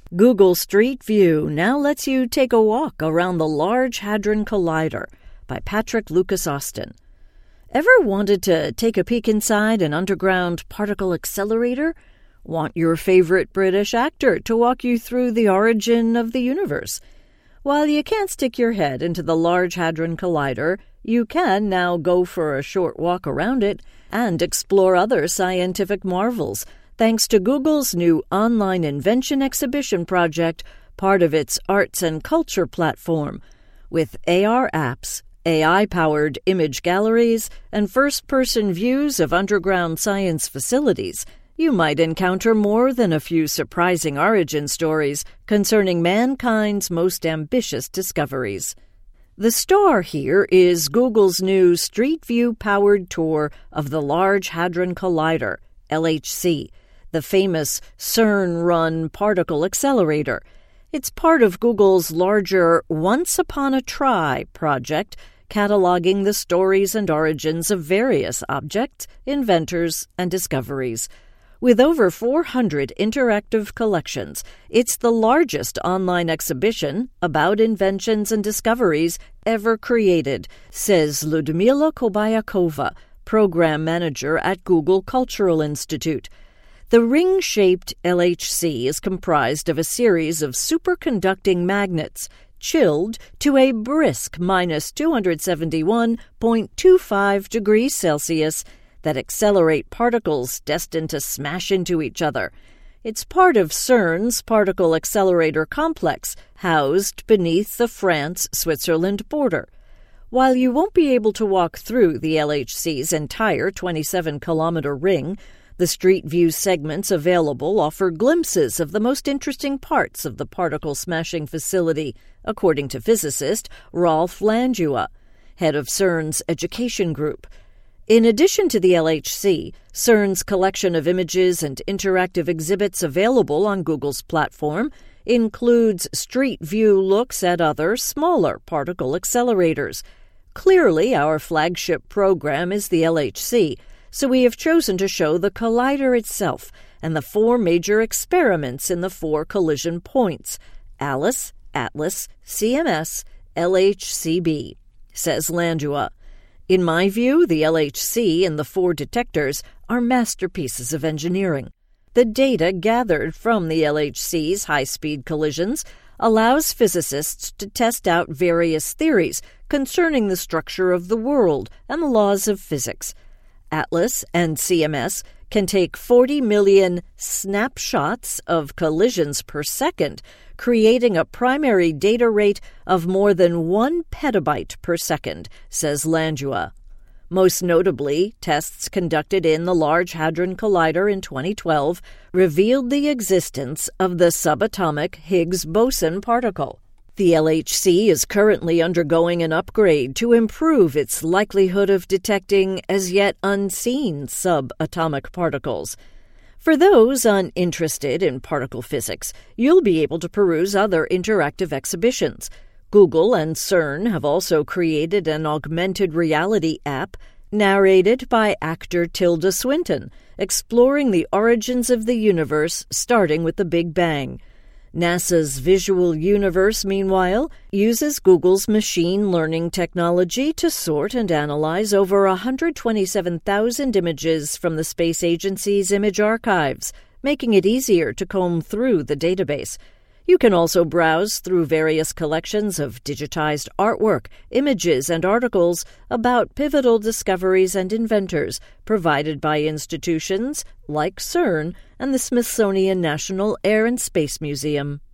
Google Street View now lets you take a walk around the Large Hadron Collider by Patrick Lucas Austin. Ever wanted to take a peek inside an underground particle accelerator? Want your favorite British actor to walk you through the origin of the universe? While you can't stick your head into the Large Hadron Collider, you can now go for a short walk around it and explore other scientific marvels, thanks to Google's new online invention exhibition project, part of its arts and culture platform. With AR apps, AI-powered image galleries, and first-person views of underground science facilities, you might encounter more than a few surprising origin stories concerning mankind's most ambitious discoveries. The star here is Google's new Street View-powered tour of the Large Hadron Collider, LHC, the famous CERN-run particle accelerator. It's part of Google's larger Once Upon a Try project, cataloging the stories and origins of various objects, inventors, and discoveries. With over 400 interactive collections, it's the largest online exhibition about inventions and discoveries ever created, says Ludmila Kobayakova, program manager at Google Cultural Institute. The ring-shaped LHC is comprised of a series of superconducting magnets, chilled to a brisk minus 271.25 degrees Celsius, that accelerate particles destined to smash into each other. It's part of CERN's particle accelerator complex, housed beneath the France-Switzerland border. While you won't be able to walk through the LHC's entire 27-kilometer ring, the Street View segments available offer glimpses of the most interesting parts of the particle-smashing facility, according to physicist Rolf Landua, head of CERN's education group. In addition to the LHC, CERN's collection of images and interactive exhibits available on Google's platform includes Street View looks at other, smaller particle accelerators. Clearly, our flagship program is the LHC, so we have chosen to show the collider itself and the 4 major experiments in the 4 collision points: ALICE, ATLAS, CMS, LHCb, says Landua. In my view, the LHC and the 4 detectors are masterpieces of engineering. The data gathered from the LHC's high-speed collisions allows physicists to test out various theories concerning the structure of the world and the laws of physics. ATLAS and CMS can take 40 million snapshots of collisions per second, creating a primary data rate of more than 1 petabyte per second, says Landua. Most notably, tests conducted in the Large Hadron Collider in 2012 revealed the existence of the subatomic Higgs boson particle. The LHC is currently undergoing an upgrade to improve its likelihood of detecting as yet unseen subatomic particles. For those uninterested in particle physics, you'll be able to peruse other interactive exhibitions. Google and CERN have also created an augmented reality app narrated by actor Tilda Swinton, exploring the origins of the universe starting with the Big Bang. NASA's Visual Universe, meanwhile, uses Google's machine learning technology to sort and analyze over 127,000 images from the space agency's image archives, making it easier to comb through the database. You can also browse through various collections of digitized artwork, images, and articles about pivotal discoveries and inventors provided by institutions like CERN and the Smithsonian National Air and Space Museum.